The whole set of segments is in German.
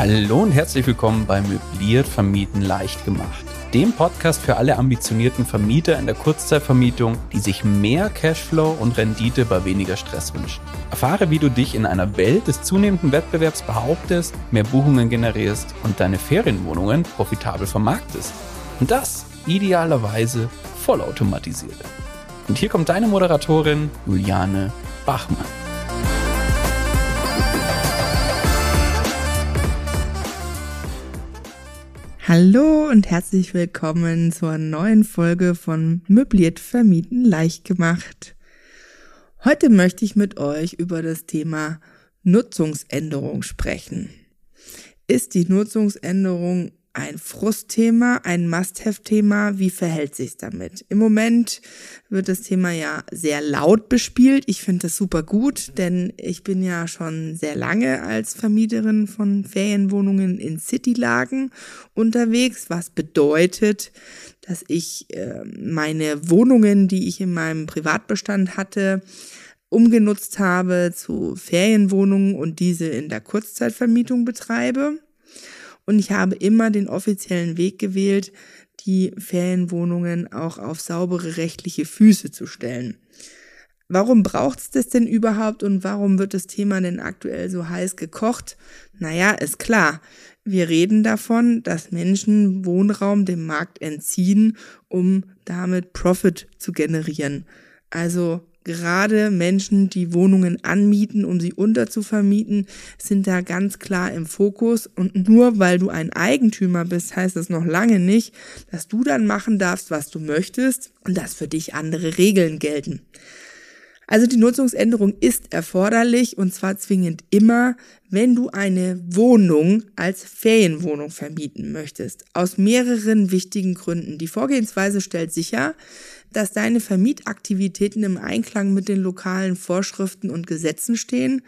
Hallo und herzlich willkommen bei Möbliert Vermieten leicht gemacht, dem Podcast für alle ambitionierten Vermieter in der Kurzzeitvermietung, die sich mehr Cashflow und Rendite bei weniger Stress wünschen. Erfahre, wie du dich in einer Welt des zunehmenden Wettbewerbs behauptest, mehr Buchungen generierst und deine Ferienwohnungen profitabel vermarktest. Und das idealerweise vollautomatisiert. Und hier kommt deine Moderatorin Juliane Bachmann. Hallo und herzlich willkommen zur neuen Folge von Möbliert Vermieten leicht gemacht. Heute möchte ich mit euch über das Thema Nutzungsänderung sprechen. Ist die Nutzungsänderung ein Frustthema, ein Must-have-Thema? Wie verhält sich's damit? Im Moment wird das Thema ja sehr laut bespielt. Ich finde das super gut, denn ich bin ja schon sehr lange als Vermieterin von Ferienwohnungen in Citylagen unterwegs, was bedeutet, dass ich meine Wohnungen, die ich in meinem Privatbestand hatte, umgenutzt habe zu Ferienwohnungen und diese in der Kurzzeitvermietung betreibe. Und ich habe immer den offiziellen Weg gewählt, die Ferienwohnungen auch auf saubere rechtliche Füße zu stellen. Warum braucht es das denn überhaupt und warum wird das Thema denn aktuell so heiß gekocht? Naja, ist klar. Wir reden davon, dass Menschen Wohnraum dem Markt entziehen, um damit Profit zu generieren. Also gerade Menschen, die Wohnungen anmieten, um sie unterzuvermieten, sind da ganz klar im Fokus. Und nur weil du ein Eigentümer bist, heißt das noch lange nicht, dass du dann machen darfst, was du möchtest und dass für dich andere Regeln gelten. Also die Nutzungsänderung ist erforderlich und zwar zwingend immer, wenn du eine Wohnung als Ferienwohnung vermieten möchtest. Aus mehreren wichtigen Gründen. Die Vorgehensweise stellt sicher, dass deine Vermietaktivitäten im Einklang mit den lokalen Vorschriften und Gesetzen stehen.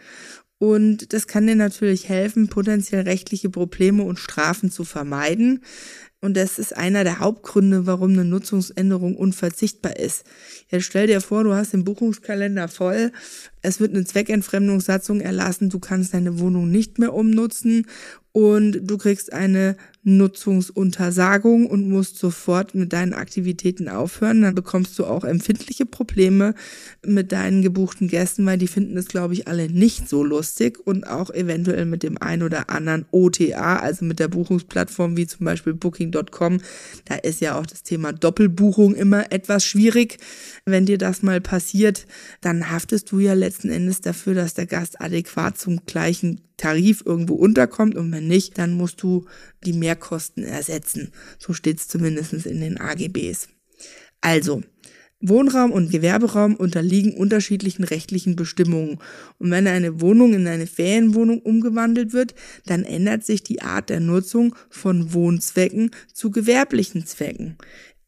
Und das kann dir natürlich helfen, potenziell rechtliche Probleme und Strafen zu vermeiden. Und das ist einer der Hauptgründe, warum eine Nutzungsänderung unverzichtbar ist. Jetzt stell dir vor, du hast den Buchungskalender voll, es wird eine Zweckentfremdungssatzung erlassen, du kannst deine Wohnung nicht mehr umnutzen und du kriegst eine Nutzungsuntersagung und musst sofort mit deinen Aktivitäten aufhören. Dann bekommst du auch empfindliche Probleme mit deinen gebuchten Gästen, weil die finden das, glaube ich, alle nicht so lustig und auch eventuell mit dem ein oder anderen OTA, also mit der Buchungsplattform wie zum Beispiel Booking.com. Da ist ja auch das Thema Doppelbuchung immer etwas schwierig. Wenn dir das mal passiert, dann haftest du ja letzten Endes dafür, dass der Gast adäquat zum gleichen Tarif irgendwo unterkommt und wenn nicht, dann musst du die Mehrkosten ersetzen. So steht es zumindest in den AGBs. Also, Wohnraum und Gewerberaum unterliegen unterschiedlichen rechtlichen Bestimmungen. Und wenn eine Wohnung in eine Ferienwohnung umgewandelt wird, dann ändert sich die Art der Nutzung von Wohnzwecken zu gewerblichen Zwecken.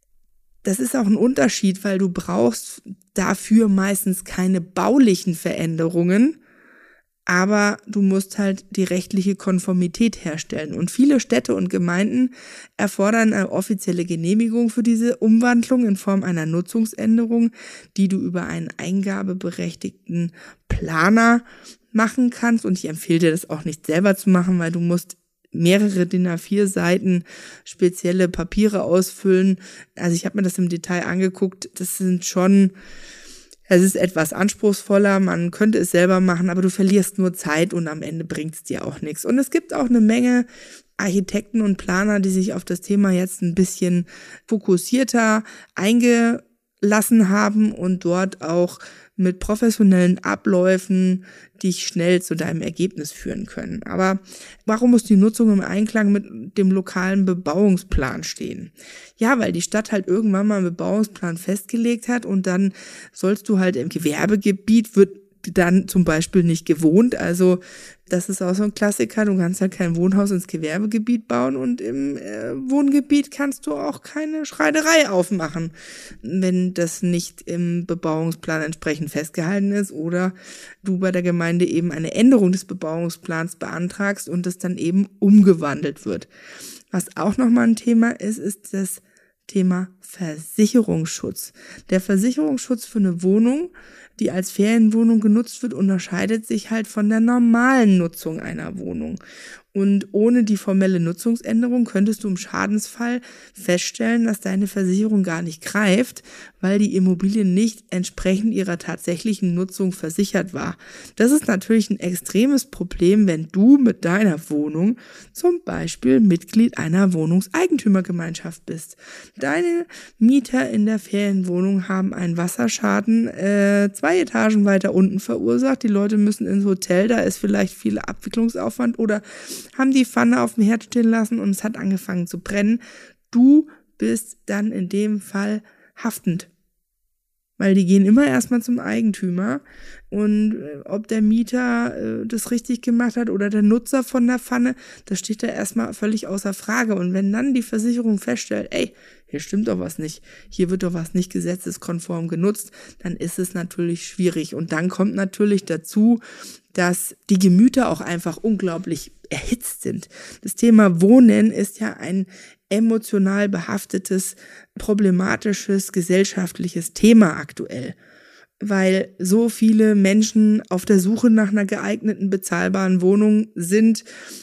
Das ist auch ein Unterschied, weil du brauchst dafür meistens keine baulichen Veränderungen, aber du musst halt die rechtliche Konformität herstellen. Und viele Städte und Gemeinden erfordern eine offizielle Genehmigung für diese Umwandlung in Form einer Nutzungsänderung, die du über einen eingabeberechtigten Planer machen kannst. Und ich empfehle dir das auch nicht selber zu machen, weil du musst mehrere DIN A4 Seiten spezielle Papiere ausfüllen. Also ich habe mir das im Detail angeguckt. Es ist etwas anspruchsvoller, man könnte es selber machen, aber du verlierst nur Zeit und am Ende bringt es dir auch nichts. Und es gibt auch eine Menge Architekten und Planer, die sich auf das Thema jetzt ein bisschen fokussierter eingelassen haben und dort auch mit professionellen Abläufen dich schnell zu deinem Ergebnis führen können. Aber warum muss die Nutzung im Einklang mit dem lokalen Bebauungsplan stehen? Ja, weil die Stadt halt irgendwann mal einen Bebauungsplan festgelegt hat und dann sollst du halt im Gewerbegebiet, wird dann zum Beispiel nicht gewohnt. Also das ist auch so ein Klassiker. Du kannst halt kein Wohnhaus ins Gewerbegebiet bauen und im Wohngebiet kannst du auch keine Schreinerei aufmachen, wenn das nicht im Bebauungsplan entsprechend festgehalten ist oder du bei der Gemeinde eben eine Änderung des Bebauungsplans beantragst und das dann eben umgewandelt wird. Was auch nochmal ein Thema ist, ist das Thema Versicherungsschutz. Der Versicherungsschutz für eine Wohnung, die als Ferienwohnung genutzt wird, unterscheidet sich halt von der normalen Nutzung einer Wohnung. Und ohne die formelle Nutzungsänderung könntest du im Schadensfall feststellen, dass deine Versicherung gar nicht greift, weil die Immobilie nicht entsprechend ihrer tatsächlichen Nutzung versichert war. Das ist natürlich ein extremes Problem, wenn du mit deiner Wohnung zum Beispiel Mitglied einer Wohnungseigentümergemeinschaft bist. Deine Mieter in der Ferienwohnung haben einen Wasserschaden 2 Etagen weiter unten verursacht. Die Leute müssen ins Hotel, da ist vielleicht viel Abwicklungsaufwand oder haben die Pfanne auf dem Herd stehen lassen und es hat angefangen zu brennen. Du bist dann in dem Fall haftend. Weil die gehen immer erstmal zum Eigentümer und ob der Mieter das richtig gemacht hat oder der Nutzer von der Pfanne, das steht da erstmal völlig außer Frage. Und wenn dann die Versicherung feststellt, hier stimmt doch was nicht, hier wird doch was nicht gesetzeskonform genutzt, dann ist es natürlich schwierig. Und dann kommt natürlich dazu, dass die Gemüter auch einfach unglaublich erhitzt sind. Das Thema Wohnen ist ja ein emotional behaftetes, problematisches, gesellschaftliches Thema aktuell, weil so viele Menschen auf der Suche nach einer geeigneten, bezahlbaren Wohnung sind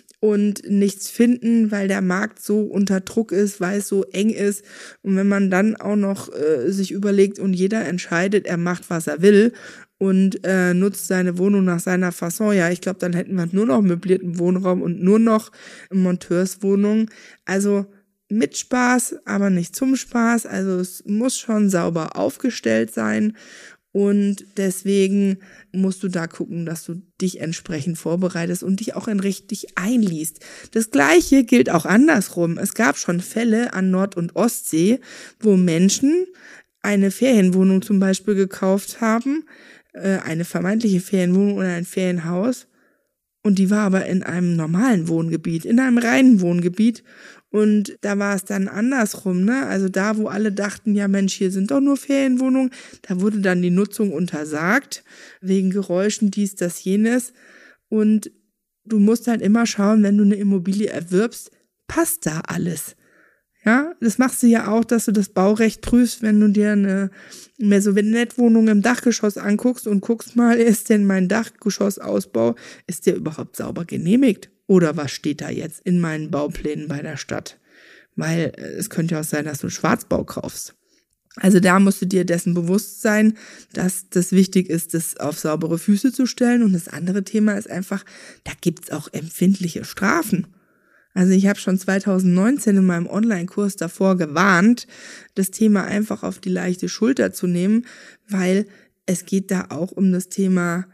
und nichts finden, weil der Markt so unter Druck ist, weil es so eng ist. Und wenn man dann auch noch sich überlegt und jeder entscheidet, er macht, was er will und nutzt seine Wohnung nach seiner Fasson, ja, ich glaube, dann hätten wir nur noch möblierten Wohnraum und nur noch Monteurswohnungen. Also mit Spaß, aber nicht zum Spaß. Also es muss schon sauber aufgestellt sein und deswegen musst du da gucken, dass du dich entsprechend vorbereitest und dich auch richtig einliest. Das Gleiche gilt auch andersrum. Es gab schon Fälle an Nord- und Ostsee, wo Menschen eine Ferienwohnung zum Beispiel gekauft haben, eine vermeintliche Ferienwohnung oder ein Ferienhaus, und die war aber in einem normalen Wohngebiet, in einem reinen Wohngebiet. Und da war es dann andersrum, ne? Also da, wo alle dachten, ja Mensch, hier sind doch nur Ferienwohnungen, da wurde dann die Nutzung untersagt, wegen Geräuschen, dies, das, jenes. Und du musst halt immer schauen, wenn du eine Immobilie erwirbst, passt da alles? Ja, das machst du ja auch, dass du das Baurecht prüfst, wenn du dir eine Maisonette-Wohnung im Dachgeschoss anguckst und guckst mal, ist denn mein Dachgeschossausbau, ist der überhaupt sauber genehmigt? Oder was steht da jetzt in meinen Bauplänen bei der Stadt? Weil es könnte ja auch sein, dass du einen Schwarzbau kaufst. Also da musst du dir dessen bewusst sein, dass das wichtig ist, das auf saubere Füße zu stellen. Und das andere Thema ist einfach, da gibt's auch empfindliche Strafen. Also ich habe schon 2019 in meinem Online-Kurs davor gewarnt, das Thema einfach auf die leichte Schulter zu nehmen, weil es geht da auch um das Thema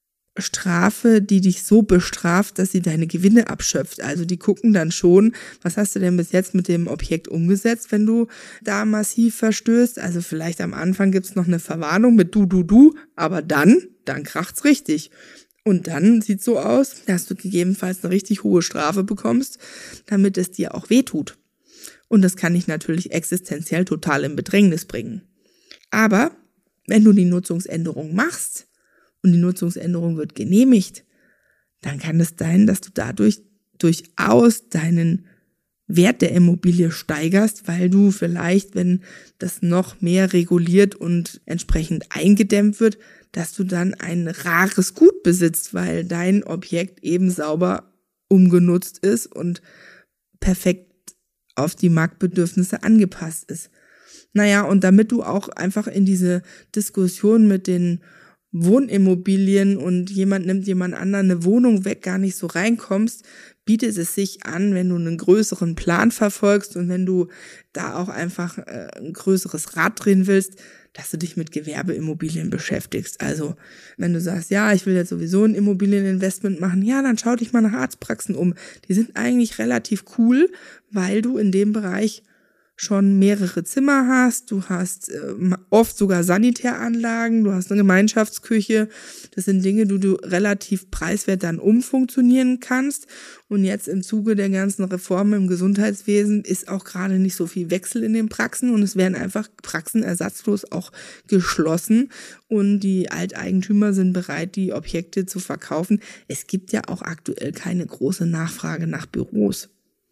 Strafe, die dich so bestraft, dass sie deine Gewinne abschöpft. Also die gucken dann schon, was hast du denn bis jetzt mit dem Objekt umgesetzt, wenn du da massiv verstößt. Also vielleicht am Anfang gibt's noch eine Verwarnung mit du, aber dann kracht's richtig. Und dann sieht's so aus, dass du gegebenenfalls eine richtig hohe Strafe bekommst, damit es dir auch wehtut. Und das kann dich natürlich existenziell total in Bedrängnis bringen. Aber wenn du die Nutzungsänderung machst und die Nutzungsänderung wird genehmigt, dann kann es sein, dass du dadurch durchaus deinen Wert der Immobilie steigerst, weil du vielleicht, wenn das noch mehr reguliert und entsprechend eingedämmt wird, dass du dann ein rares Gut besitzt, weil dein Objekt eben sauber umgenutzt ist und perfekt auf die Marktbedürfnisse angepasst ist. Naja, und damit du auch einfach in diese Diskussion mit den Wohnimmobilien und jemand nimmt jemand anderen eine Wohnung weg, gar nicht so reinkommst, bietet es sich an, wenn du einen größeren Plan verfolgst und wenn du da auch einfach ein größeres Rad drehen willst, dass du dich mit Gewerbeimmobilien beschäftigst. Also wenn du sagst, ja, ich will jetzt sowieso ein Immobilieninvestment machen, ja, dann schau dich mal nach Arztpraxen um. Die sind eigentlich relativ cool, weil du in dem Bereich schon mehrere Zimmer hast, du hast oft sogar Sanitäranlagen, du hast eine Gemeinschaftsküche. Das sind Dinge, die du relativ preiswert dann umfunktionieren kannst. Und jetzt im Zuge der ganzen Reformen im Gesundheitswesen ist auch gerade nicht so viel Wechsel in den Praxen und es werden einfach Praxen ersatzlos auch geschlossen und die Alteigentümer sind bereit, die Objekte zu verkaufen. Es gibt ja auch aktuell keine große Nachfrage nach Büros.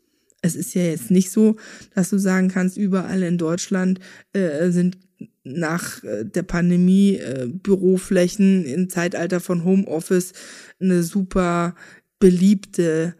Es ist ja jetzt nicht so, dass du sagen kannst, überall in Deutschland sind nach der Pandemie Büroflächen im Zeitalter von Homeoffice eine super beliebte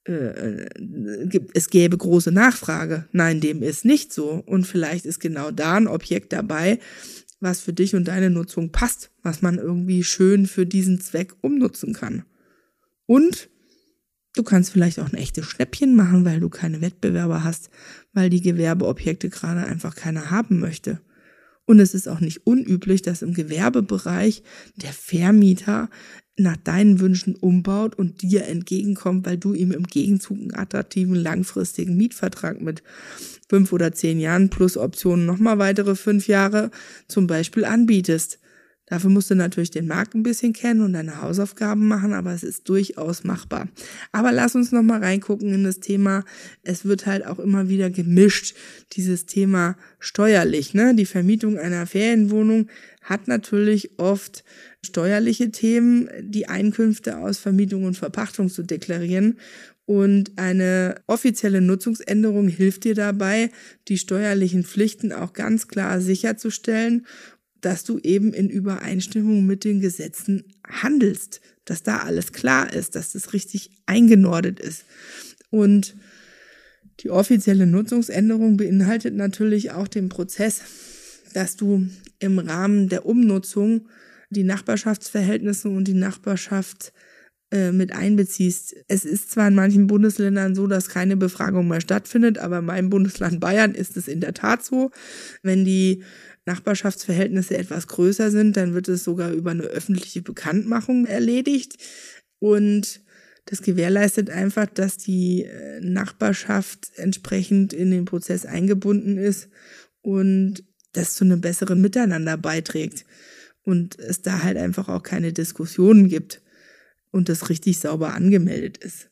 es gäbe große Nachfrage. Nein, dem ist nicht so. Und vielleicht ist genau da ein Objekt dabei, was für dich und deine Nutzung passt, was man irgendwie schön für diesen Zweck umnutzen kann. Und du kannst vielleicht auch ein echtes Schnäppchen machen, weil du keine Wettbewerber hast, weil die Gewerbeobjekte gerade einfach keiner haben möchte. Und es ist auch nicht unüblich, dass im Gewerbebereich der Vermieter nach deinen Wünschen umbaut und dir entgegenkommt, weil du ihm im Gegenzug einen attraktiven, langfristigen Mietvertrag mit 5 oder 10 Jahren plus Optionen nochmal weitere 5 Jahre zum Beispiel anbietest. Dafür musst du natürlich den Markt ein bisschen kennen und deine Hausaufgaben machen, aber es ist durchaus machbar. Aber lass uns nochmal reingucken in das Thema. Es wird halt auch immer wieder gemischt, dieses Thema steuerlich, ne? Die Vermietung einer Ferienwohnung hat natürlich oft steuerliche Themen, die Einkünfte aus Vermietung und Verpachtung zu deklarieren. Und eine offizielle Nutzungsänderung hilft dir dabei, die steuerlichen Pflichten auch ganz klar sicherzustellen, dass du eben in Übereinstimmung mit den Gesetzen handelst, dass da alles klar ist, dass das richtig eingenordet ist. Und die offizielle Nutzungsänderung beinhaltet natürlich auch den Prozess, dass du im Rahmen der Umnutzung die Nachbarschaftsverhältnisse und die Nachbarschaft mit einbeziehst. Es ist zwar in manchen Bundesländern so, dass keine Befragung mehr stattfindet, aber in meinem Bundesland Bayern ist es in der Tat so. Wenn die Nachbarschaftsverhältnisse etwas größer sind, dann wird es sogar über eine öffentliche Bekanntmachung erledigt. Und das gewährleistet einfach, dass die Nachbarschaft entsprechend in den Prozess eingebunden ist und das zu einem besseren Miteinander beiträgt. Und es da halt einfach auch keine Diskussionen gibt und das richtig sauber angemeldet ist.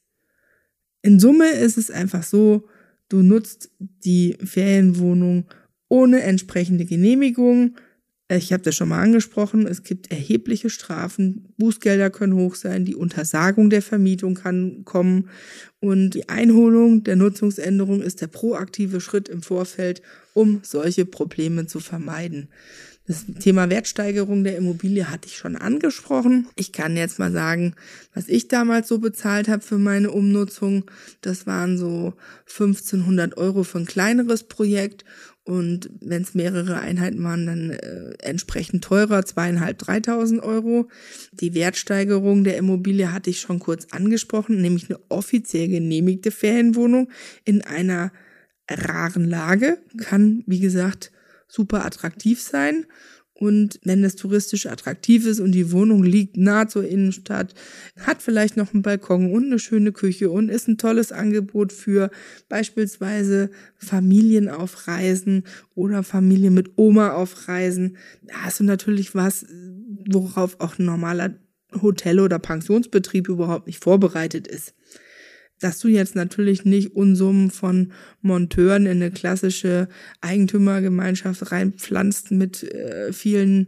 In Summe ist es einfach so, du nutzt die Ferienwohnung ohne entsprechende Genehmigung. Ich habe das schon mal angesprochen, es gibt erhebliche Strafen, Bußgelder können hoch sein, die Untersagung der Vermietung kann kommen und die Einholung der Nutzungsänderung ist der proaktive Schritt im Vorfeld, um solche Probleme zu vermeiden. Das Thema Wertsteigerung der Immobilie hatte ich schon angesprochen. Ich kann jetzt mal sagen, was ich damals so bezahlt habe für meine Umnutzung. Das waren so 1.500 € für ein kleineres Projekt. Und wenn es mehrere Einheiten waren, dann entsprechend teurer, 2.500, 3.000 €. Die Wertsteigerung der Immobilie hatte ich schon kurz angesprochen, nämlich eine offiziell genehmigte Ferienwohnung in einer raren Lage. Kann, wie gesagt, super attraktiv sein. Und wenn es touristisch attraktiv ist und die Wohnung liegt nahe zur Innenstadt, hat vielleicht noch einen Balkon und eine schöne Küche und ist ein tolles Angebot für beispielsweise Familien auf Reisen oder Familien mit Oma auf Reisen, da hast du natürlich was, worauf auch ein normaler Hotel- oder Pensionsbetrieb überhaupt nicht vorbereitet ist. Dass du jetzt natürlich nicht Unsummen von Monteuren in eine klassische Eigentümergemeinschaft reinpflanzt mit vielen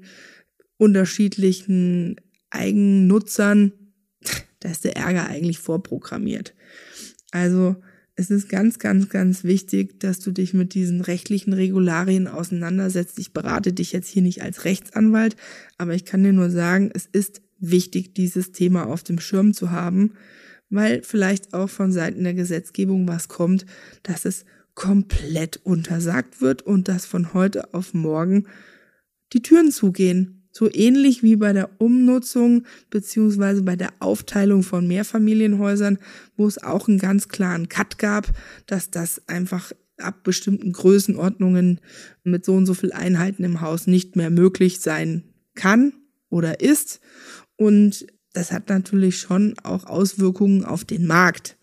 unterschiedlichen Eigennutzern, da ist der Ärger eigentlich vorprogrammiert. Also es ist ganz, ganz, ganz wichtig, dass du dich mit diesen rechtlichen Regularien auseinandersetzt. Ich berate dich jetzt hier nicht als Rechtsanwalt, aber ich kann dir nur sagen, es ist wichtig, dieses Thema auf dem Schirm zu haben, weil vielleicht auch von Seiten der Gesetzgebung was kommt, dass es komplett untersagt wird und dass von heute auf morgen die Türen zugehen. So ähnlich wie bei der Umnutzung beziehungsweise bei der Aufteilung von Mehrfamilienhäusern, wo es auch einen ganz klaren Cut gab, dass das einfach ab bestimmten Größenordnungen mit so und so viel Einheiten im Haus nicht mehr möglich sein kann oder ist. Und das hat natürlich schon auch Auswirkungen auf den Markt.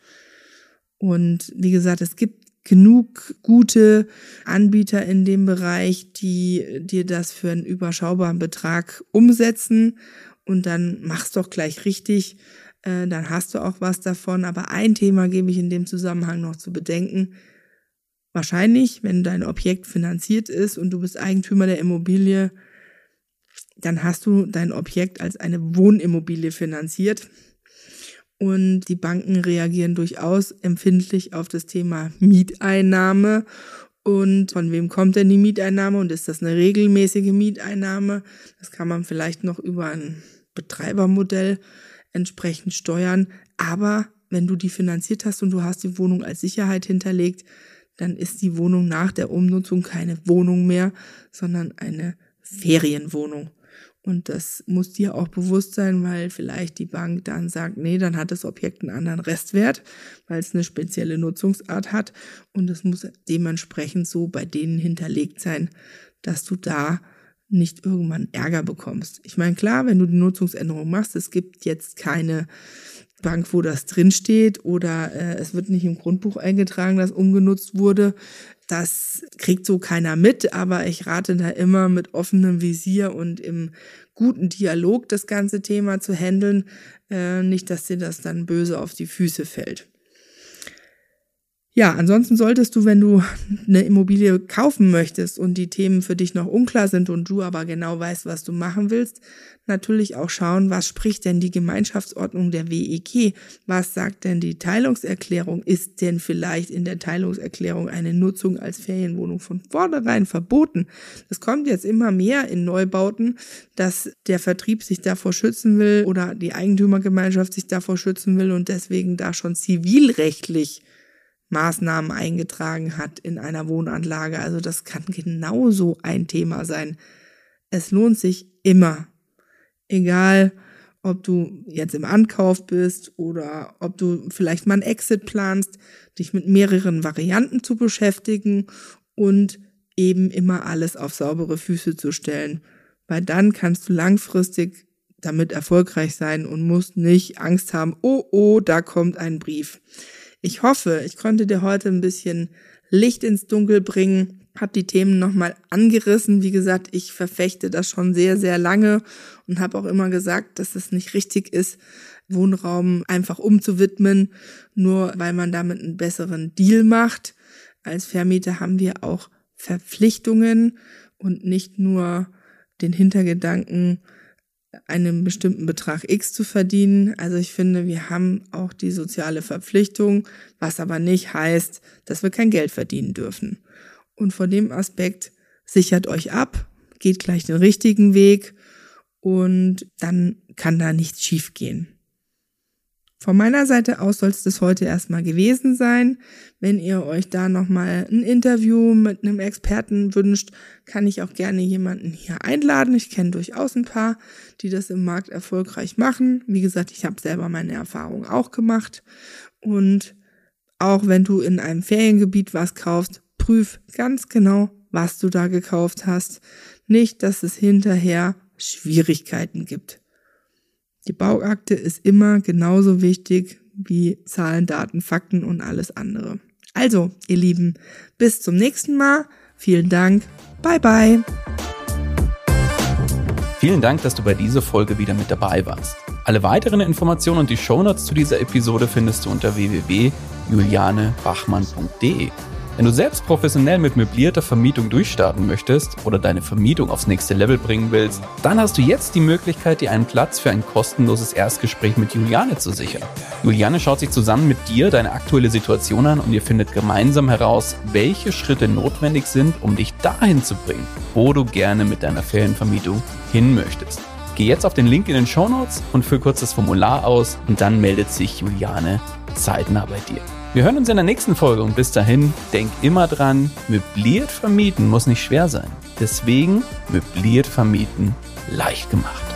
Und wie gesagt, es gibt genug gute Anbieter in dem Bereich, die dir das für einen überschaubaren Betrag umsetzen. Und dann mach's doch gleich richtig, dann hast du auch was davon. Aber ein Thema gebe ich in dem Zusammenhang noch zu bedenken. Wahrscheinlich, wenn dein Objekt finanziert ist und du bist Eigentümer der Immobilie, dann hast du dein Objekt als eine Wohnimmobilie finanziert. Und die Banken reagieren durchaus empfindlich auf das Thema Mieteinnahme. Und von wem kommt denn die Mieteinnahme? Und ist das eine regelmäßige Mieteinnahme? Das kann man vielleicht noch über ein Betreibermodell entsprechend steuern. Aber wenn du die finanziert hast und du hast die Wohnung als Sicherheit hinterlegt, dann ist die Wohnung nach der Umnutzung keine Wohnung mehr, sondern eine Ferienwohnung. Und das muss dir auch bewusst sein, weil vielleicht die Bank dann sagt, nee, dann hat das Objekt einen anderen Restwert, weil es eine spezielle Nutzungsart hat. Und es muss dementsprechend so bei denen hinterlegt sein, dass du da nicht irgendwann Ärger bekommst. Ich meine, klar, wenn du die Nutzungsänderung machst, es gibt jetzt keine Bank, wo das drinsteht oder es wird nicht im Grundbuch eingetragen, dass umgenutzt wurde. Das kriegt so keiner mit, aber ich rate da immer mit offenem Visier und im guten Dialog das ganze Thema zu handeln, nicht, dass dir das dann böse auf die Füße fällt. Ja, ansonsten solltest du, wenn du eine Immobilie kaufen möchtest und die Themen für dich noch unklar sind und du aber genau weißt, was du machen willst, natürlich auch schauen, was spricht denn die Gemeinschaftsordnung der WEG? Was sagt denn die Teilungserklärung? Ist denn vielleicht in der Teilungserklärung eine Nutzung als Ferienwohnung von vornherein verboten? Das kommt jetzt immer mehr in Neubauten, dass der Vertrieb sich davor schützen will oder die Eigentümergemeinschaft sich davor schützen will und deswegen da schon zivilrechtlich Maßnahmen eingetragen hat in einer Wohnanlage. Also das kann genauso ein Thema sein. Es lohnt sich immer, egal ob du jetzt im Ankauf bist oder ob du vielleicht mal einen Exit planst, dich mit mehreren Varianten zu beschäftigen und eben immer alles auf saubere Füße zu stellen. Weil dann kannst du langfristig damit erfolgreich sein und musst nicht Angst haben, oh, da kommt ein Brief. Ich hoffe, ich konnte dir heute ein bisschen Licht ins Dunkel bringen, habe die Themen nochmal angerissen. Wie gesagt, ich verfechte das schon sehr, sehr lange und habe auch immer gesagt, dass es nicht richtig ist, Wohnraum einfach umzuwidmen, nur weil man damit einen besseren Deal macht. Als Vermieter haben wir auch Verpflichtungen und nicht nur den Hintergedanken, einen bestimmten Betrag X zu verdienen. Also ich finde, wir haben auch die soziale Verpflichtung, was aber nicht heißt, dass wir kein Geld verdienen dürfen. Und vor dem Aspekt sichert euch ab, geht gleich den richtigen Weg und dann kann da nichts schief gehen. Von meiner Seite aus soll es das heute erstmal gewesen sein. Wenn ihr euch da nochmal ein Interview mit einem Experten wünscht, kann ich auch gerne jemanden hier einladen. Ich kenne durchaus ein paar, die das im Markt erfolgreich machen. Wie gesagt, ich habe selber meine Erfahrung auch gemacht. Und auch wenn du in einem Feriengebiet was kaufst, prüf ganz genau, was du da gekauft hast. Nicht, dass es hinterher Schwierigkeiten gibt. Die Bauakte ist immer genauso wichtig wie Zahlen, Daten, Fakten und alles andere. Also, ihr Lieben, bis zum nächsten Mal. Vielen Dank. Bye, bye. Vielen Dank, dass du bei dieser Folge wieder mit dabei warst. Alle weiteren Informationen und die Shownotes zu dieser Episode findest du unter www.julianebachmann.de. Wenn du selbst professionell mit möblierter Vermietung durchstarten möchtest oder deine Vermietung aufs nächste Level bringen willst, dann hast du jetzt die Möglichkeit, dir einen Platz für ein kostenloses Erstgespräch mit Juliane zu sichern. Juliane schaut sich zusammen mit dir deine aktuelle Situation an und ihr findet gemeinsam heraus, welche Schritte notwendig sind, um dich dahin zu bringen, wo du gerne mit deiner Ferienvermietung hin möchtest. Geh jetzt auf den Link in den Shownotes und füll kurz das Formular aus und dann meldet sich Juliane zeitnah bei dir. Wir hören uns in der nächsten Folge und bis dahin, denk immer dran, möbliert vermieten muss nicht schwer sein. Deswegen möbliert vermieten leicht gemacht.